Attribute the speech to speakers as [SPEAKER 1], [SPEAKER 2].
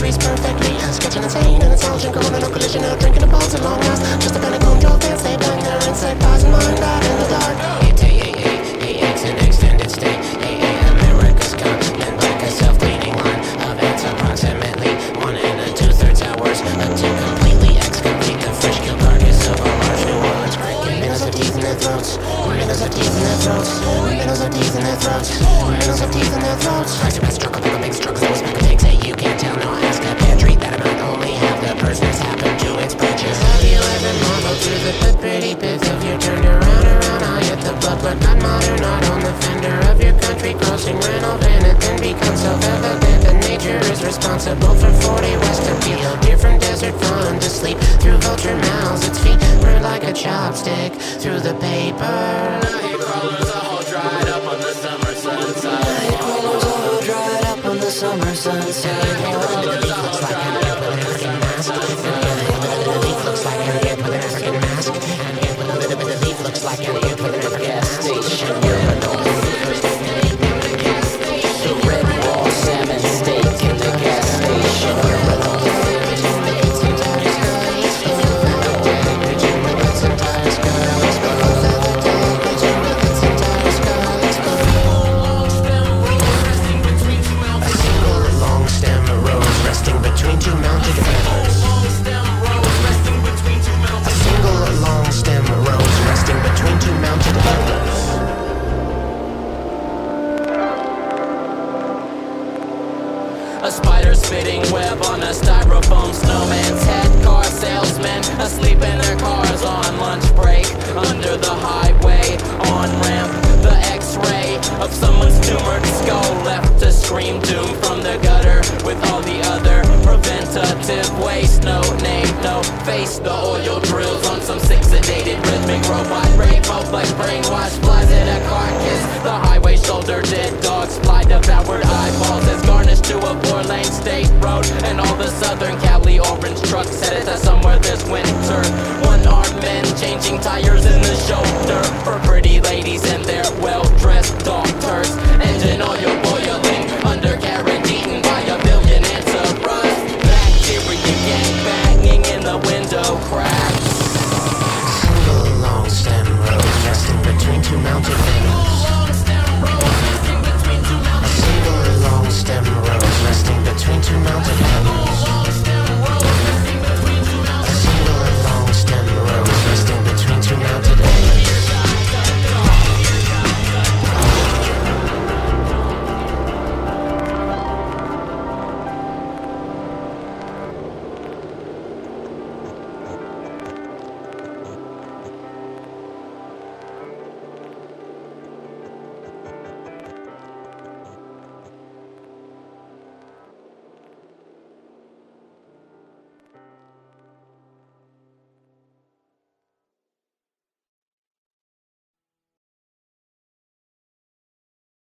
[SPEAKER 1] freeze perfectly. Sketching insane and intelligent, going on a collision, drinking the balls at long last. Just a panic home, drove dance, they bang their inside, passing mind out in the dark. It's an extended state. America's continent, like a self-cleaning line of ants, approximately 1 2/3 hours to completely excavate the fresh kill carcass of a large New Orleans cricket. Minnows have teeth in their throats. Minnows have teeth in their throats. Minnows have teeth in their throats. Minnows have teeth in their throats. Crazy bad struggle, pickle big struggles. That was back pigs. Hey, you can't tell. No, ask a pantry that amount. Only have the person's happen to its branches. Have you ever marveled through the pretty bits of your turned around? I hit the blood, but not modern. Not on the fender of your country crossing rental van. It then becomes self-evident that nature is responsible for 40 west appeal. Deer from desert fawn to sleep through vulture mouths. Its feet burn like a chopstick through the paper.
[SPEAKER 2] Night crawlers all dried up on the summer sunset.
[SPEAKER 1] Night crawlers all dried up on the summer sunset.
[SPEAKER 2] Crawlers all dried up on the summer sunset.
[SPEAKER 1] The leaf looks like an idiot with an African mask. The leaf looks like an idiot with an African
[SPEAKER 2] Gas station, urinal. The red wall salmon steak in the gas station, urinal. Between two mounted feathers. A single long stem rose resting between two mounted feathers. A spider spitting web on a styrofoam snowman's head. Car salesmen asleep in their cars on lunch break. Under the highway, on ramp, the x-ray of someone's tumored skull left to scream doom from the gutter with all the other preventative waste. No name, no face. The oil drills on some sick sedated rhythmic robot brain. Both like brainwashed flies in a carcass. The highway shoulder dead dogs fly devoured eyeballs as garnished to a 4-lane state road. And all the Southern Cali orange trucks headed to somewhere this winter. One-armed men changing tires in the shoulder for pretty ladies and their well-dressed